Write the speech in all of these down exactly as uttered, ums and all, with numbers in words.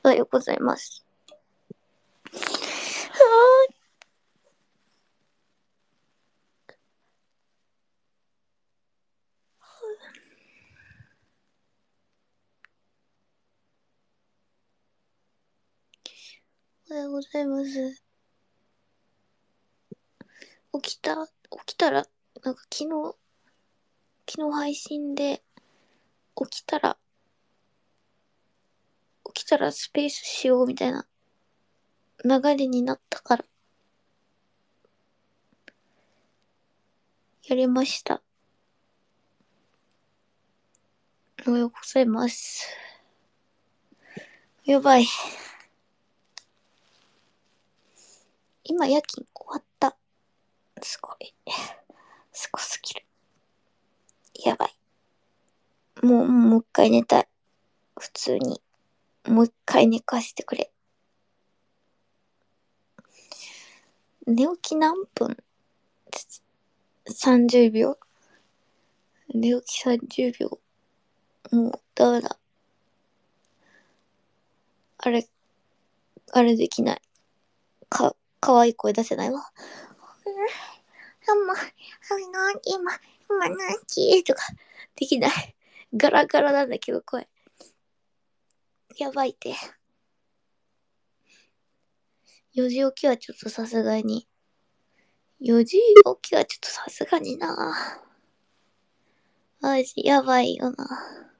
おはようございます。おはようございます。起きた、起きたら、なんか昨日、昨日配信で、起きたら、起きたらスペースしようみたいな流れになったから、やりました。おはようございます。やばい。今夜勤終わった。すごい。すごすぎる。やばい。もう、もう一回寝たい。普通に。もう一回寝かしてくれ。寝起き何分 ?さんじゅう 秒。寝起きさんじゅうびょう。もうダメだ。あれ、あれできない。か、かわいい声出せないわ。あんま、あの、今、今何時とか、できない。ガラガラなんだけど、声。やばいって。よじ起きはちょっとさすがに。よじ起きはちょっとさすがにな。マジ、やばいよな。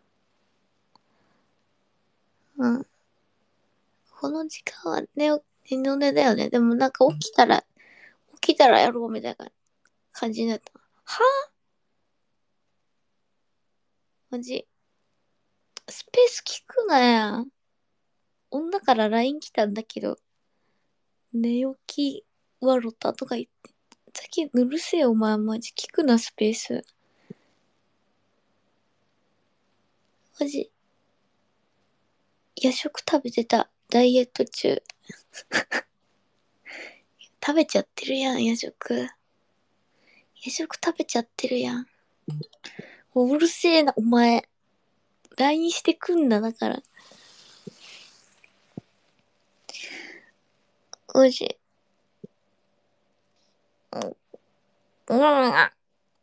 うん。この時間は寝、寝の寝だよね。でもなんか起きたら、起きたらやろうみたいな感じになった。はぁマジ。スペース聞くなや。女から ライン 来たんだけど、寝起きわろたとか言って。さっきうるせえお前マジ聞くなスペース。マジ。夜食食べてた。ダイエット中。食べちゃってるやん夜食。夜食食べちゃってるやん。うるせえなお前。ライン してくんなだから。マジ。うん。うん。あ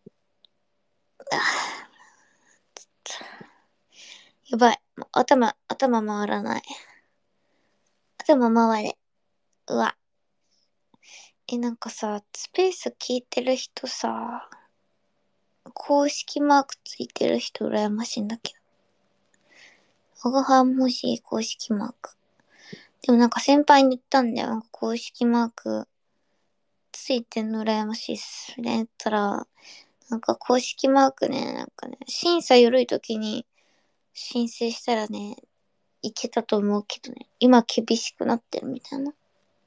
やばい。頭、頭回らない。頭回れ。うわ。え、なんかさ、スペース聞いてる人さ、公式マークついてる人羨ましいんだけど。我が輩もしい公式マーク。でもなんか先輩に言ったんだよ。なんか公式マークついてんの羨ましいっす。みたいな言ったら、なんか公式マークね、なんかね、審査緩い時に申請したらね、いけたと思うけどね、今厳しくなってるみたいな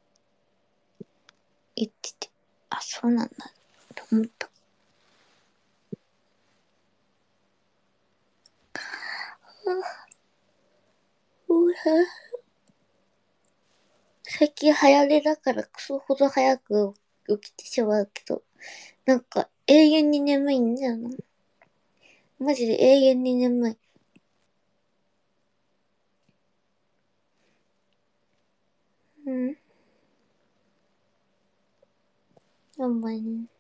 言ってて、あ、そうなんだと思った。最近流行りだからクソほど早く起きてしまうけど、なんか永遠に眠いんだよな。マジで永遠に眠い。うん。やばいね。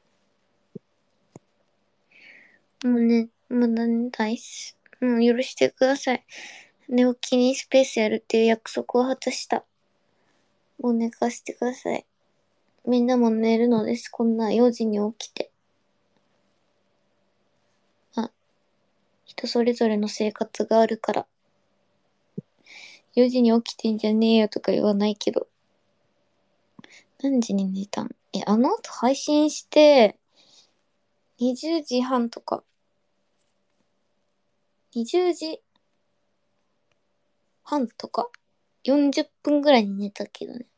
もうね、まだ寝たいっす。もう許してください。寝起きにスペースやるっていう約束を果たした。もう寝かせてください。みんなも寝るのです。こんなよじに起きて。あ、人それぞれの生活があるから。よじに起きてんじゃねえよとか言わないけど。何時に寝たんえ、あの後配信して、にじゅうじはんとか、にじゅうじはんとか、よんじゅっぷんぐらいに寝たけどね。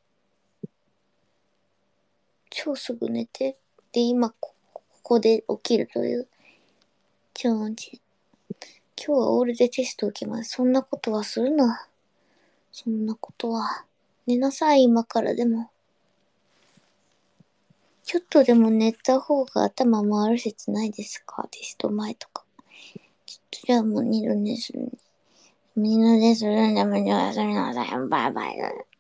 超すぐ寝て、で、今こ、ここで起きるという。超マジ。今日はオールでテスト受けます。そんなことはするな。そんなことは。寝なさい、今からでも。ちょっとでも寝た方が頭回る説ないですかテスト前とか。ちょっとじゃあもう二度寝するね。 みんなでするんでもおやすみなさい。バイバイ。